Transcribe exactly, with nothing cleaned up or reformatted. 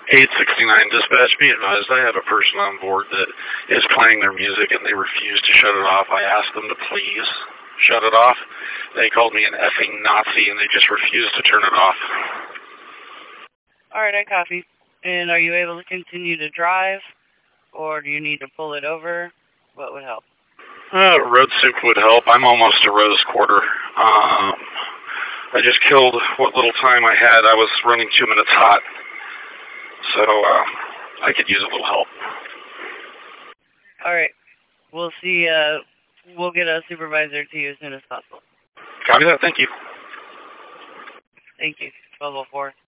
eight sixty-nine dispatch, be advised I have a person on board that is playing their music and they refuse to shut it off. I asked them to please shut it off. They called me an effing Nazi and they just refused to turn it off. Alright, I copy. And are you able to continue to drive? Or do you need to pull it over? What would help? Uh, road soup would help. I'm almost a rose quarter. Um, I just killed what little time I had. I was running two minutes hot. So, uh, I could use a little help. Alright. We'll see, uh, we'll get a supervisor to you as soon as possible. Copy that. Thank you. Thank you. twelve oh four.